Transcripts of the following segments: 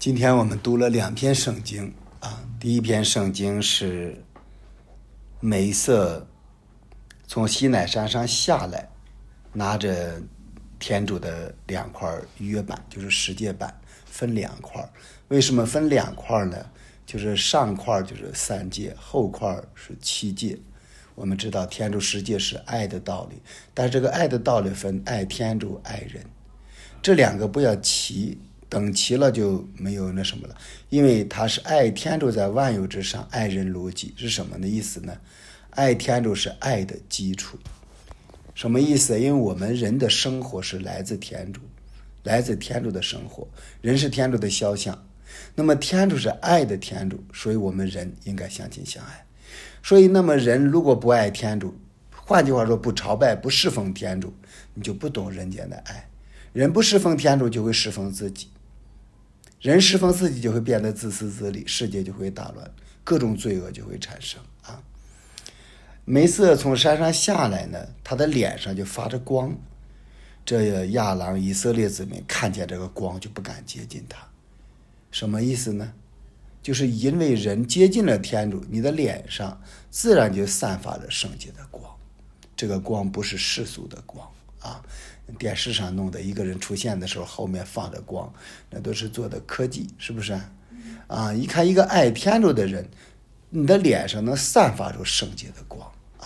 今天我们读了2篇圣经第一篇圣经是梅瑟从西乃山上下来，拿着天主的2块约版，就是十诫版，分2块。为什么分2块呢？就是上块就是3诫，后块是7诫。我们知道天主十诫是爱的道理，但是这个爱的道理分爱天主爱人，这2个不要齐，等齐了就没有那什么了。因为他是爱天主在万有之上，爱人如己，是什么的意思呢？爱天主是爱的基础。什么意思？因为我们人的生活是来自天主，来自天主的生活，人是天主的肖像，那么天主是爱的天主，所以我们人应该相亲相爱。所以那么人如果不爱天主，换句话说不朝拜不侍奉天主，你就不懂人间的爱。人不侍奉天主就会侍奉自己，人侍奉自己就会变得自私自利，世界就会大乱，各种罪恶就会产生梅瑟从山上下来呢，他的脸上就发着光，这亚郎以色列子民看见这个光就不敢接近他。什么意思呢？就是因为人接近了天主，你的脸上自然就散发着圣洁的光。这个光不是世俗的光电视上弄的一个人出现的时候后面放着光，那都是做的科技，是不是一看一个爱天主的人，你的脸上能散发出圣洁的光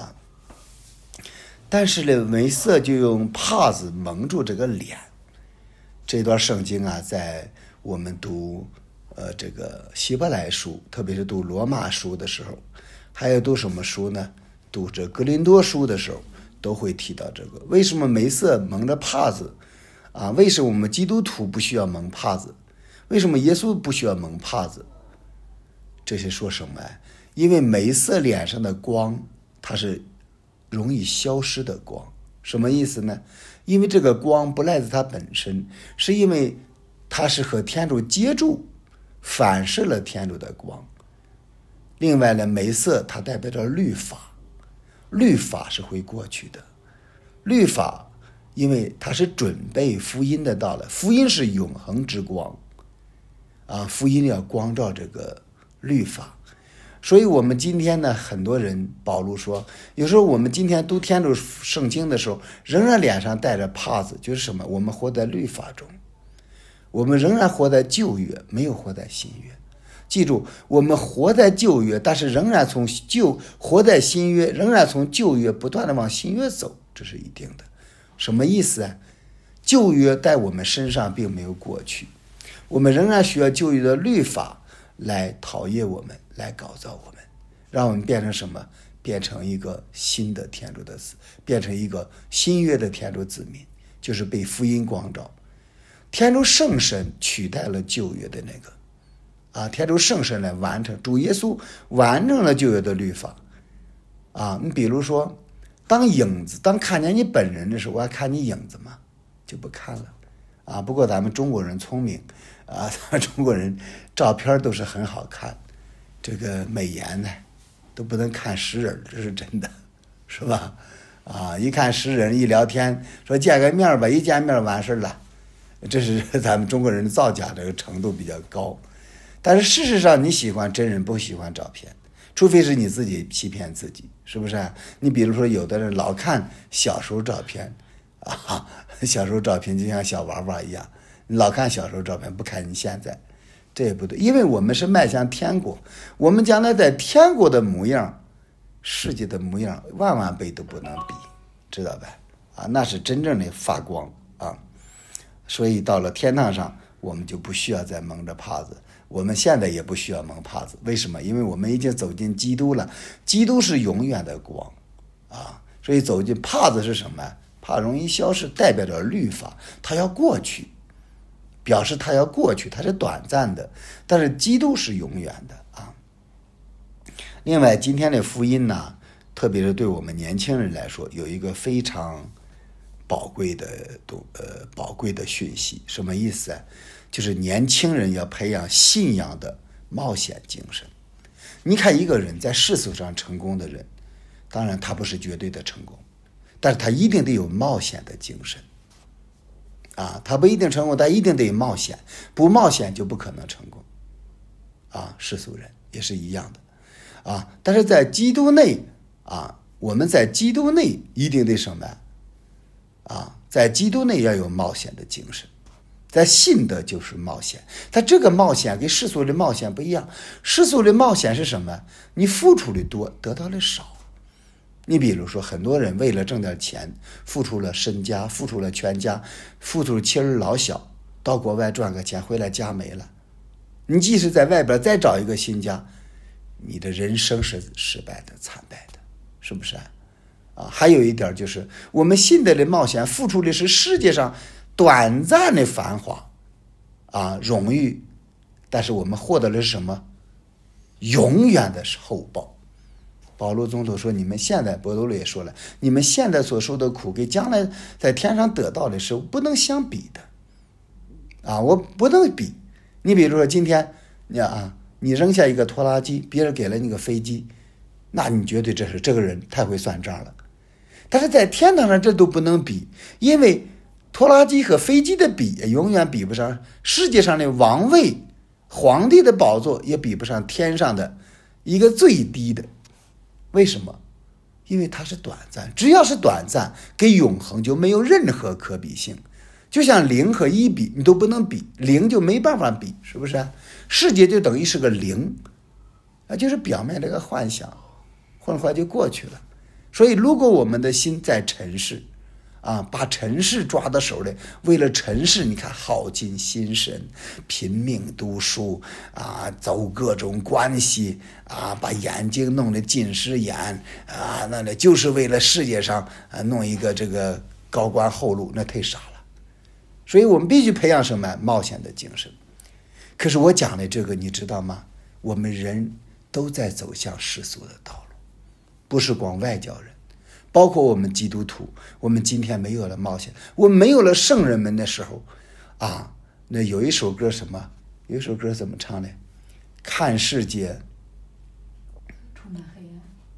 但是呢，梅瑟就用帕子蒙住这个脸。这段圣经在我们读这个希伯来书，特别是读罗马书的时候，还有读什么书呢？读这哥林多书的时候都会提到这个。为什么梅瑟蒙着帕子为什么我们基督徒不需要蒙帕子？为什么耶稣不需要蒙帕子？这些说什么因为梅瑟脸上的光它是容易消失的光。什么意思呢？因为这个光不来自它本身，是因为它是和天主接触，反射了天主的光。另外呢，梅瑟它代表着律法，律法是会过去的。律法因为它是准备福音的到来，福音是永恒之光福音要光照这个律法。所以我们今天呢，很多人保罗说，有时候我们今天读天主圣经的时候，仍然脸上带着帕子，就是什么？我们活在律法中，我们仍然活在旧约，没有活在新约。记住，我们活在旧约，但是仍然活在新约，仍然从旧约不断的往新约走，这是一定的。什么意思旧约在我们身上并没有过去，我们仍然需要旧约的律法来陶冶我们，来改造我们，让我们变成什么？变成一个新的天主的子，变成一个新约的天主子民，就是被福音光照。天主圣神取代了旧约的那个天主圣神来完成，主耶稣完成了旧约的律法你比如说当看见你本人的时候，我要看你影子吗？就不看了不过咱们中国人聪明咱们中国人照片都是很好看，这个美颜呢都不能看实人，这是真的，是吧一看实人一聊天说见个面吧，一见面完事了，这是咱们中国人造假这个程度比较高。但是事实上你喜欢真人不喜欢照片，除非是你自己欺骗自己，是不是你比如说有的人老看小时候照片小时候照片就像小娃娃一样，你老看小时候照片不看你现在，这也不对。因为我们是迈向天国，我们将来在天国的模样，世界的模样万万倍都不能比，知道吧那是真正的发光所以到了天堂上我们就不需要再蒙着帕子，我们现在也不需要蒙帕子。为什么？因为我们已经走进基督了，基督是永远的光所以走进帕子是什么？帕容易消失，代表着律法它要过去，表示它要过去，它是短暂的，但是基督是永远的另外今天的福音呢，特别是对我们年轻人来说，有一个非常宝贵的讯息。什么意思就是年轻人要培养信仰的冒险精神。你看一个人在世俗上成功的人，当然他不是绝对的成功，但是他一定得有冒险的精神他不一定成功，但一定得冒险，不冒险就不可能成功。世俗人也是一样的，但是在基督内，我们在基督内一定得什么？在基督内要有冒险的精神，在信的就是冒险。但这个冒险跟世俗的冒险不一样，世俗的冒险是什么？你付出的多，得到的少。你比如说，很多人为了挣点钱，付出了身家，付出了全家，付出了妻儿老小，到国外赚个钱，回来家没了。你即使在外边再找一个新家，你的人生是失败的、惨败的，是不是？还有一点就是，我们信的冒险，付出的是世界上短暂的繁华，荣誉，但是我们获得的是什么？永远的厚报。保罗总统说，你们现在，保罗也说了，你们现在所受的苦，跟将来在天上得到的是不能相比的。我不能比。你比如说今天，你扔下一个拖拉机，别人给了你个飞机，那你绝对这个人太会算账了。但是在天堂上这都不能比，因为拖拉机和飞机的比永远比不上世界上的王位，皇帝的宝座也比不上天上的一个最低的。为什么？因为它是短暂，只要是短暂，跟永恒就没有任何可比性。就像0和1比，你都不能比，0就没办法比，是不是？世界就等于是个0，就是表面这个幻想，很快就过去了。所以如果我们的心在尘世，把尘世抓到手里，为了尘世，你看耗尽心神，拼命读书，走各种关系，把眼睛弄得近视眼，那就是为了世界上弄一个这个高官厚禄，那太傻了。所以我们必须培养什么？冒险的精神。可是我讲的这个你知道吗？我们人都在走向世俗的道路，不是光外教人，包括我们基督徒，我们今天没有了冒险，我们没有了圣人们的时候，那有一首歌什么？有一首歌怎么唱的？看世界充满黑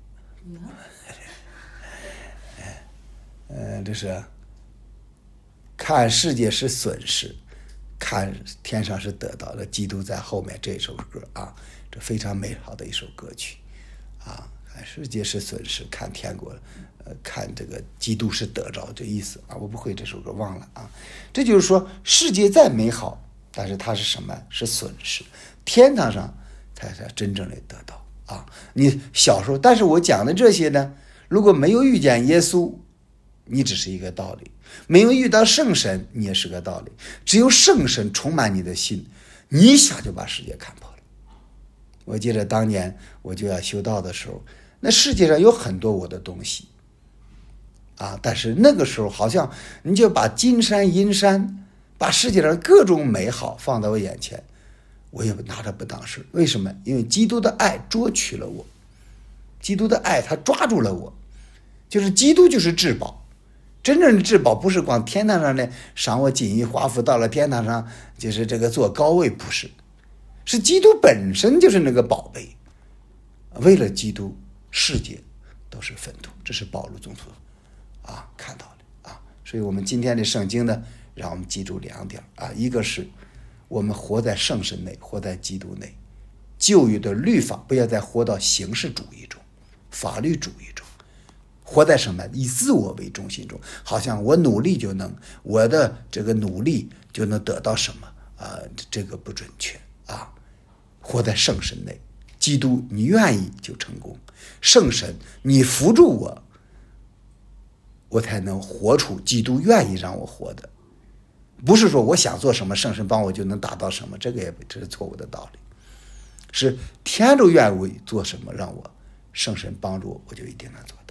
暗。这是看世界是损失，看天上是得到的。基督在后面这首歌这非常美好的一首歌曲看世界是损失，看天国，看这个基督是得着，这意思我不会这首歌忘了这就是说，世界再美好，但是它是什么？是损失。天堂上才是真正的得到你小时候，但是我讲的这些呢，如果没有遇见耶稣，你只是一个道理；没有遇到圣神，你也是个道理。只有圣神充满你的心，你一下就把世界看破了。我记得当年我就要修道的时候，那世界上有很多我的东西但是那个时候好像你就把金山银山，把世界上各种美好放在我眼前，我也拿着不当事。为什么？因为基督的爱捉取了我，基督的爱他抓住了我，就是基督就是至宝。真正的至宝不是光天堂上的赏我锦衣华服，到了天堂上就是这个坐高位，不是，是基督本身就是那个宝贝。为了基督，世界都是粪土，这是保罗总所看到的所以我们今天的圣经呢，让我们记住2点一个是我们活在圣神内，活在基督内，旧约的律法不要再活到形式主义中、法律主义中，活在什么？以自我为中心中，好像我努力就能，我的这个努力就能得到什么这个不准确活在圣神内，基督你愿意就成功，圣神你扶助我，我才能活出基督愿意让我活的。不是说我想做什么，圣神帮我就能达到什么，这是错误的道理。是天主愿意做什么，让我圣神帮助我，我就一定能做到。